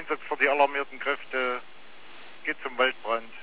Einsatz für die alarmierten Kräfte geht zum Waldbrand.